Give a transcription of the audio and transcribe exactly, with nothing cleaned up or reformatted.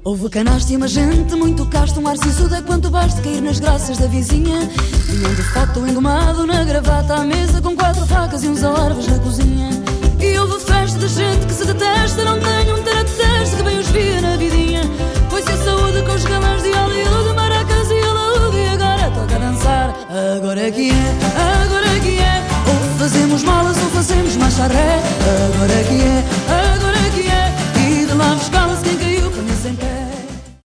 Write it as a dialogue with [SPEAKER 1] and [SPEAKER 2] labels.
[SPEAKER 1] Houve canaste e uma gente muito casta, um ar sisudo é quanto basta cair nas graças da vizinha. Vinham de fato engomado na gravata à mesa, com quatro facas e uns alarves na cozinha. E houve festa de gente que se detesta, não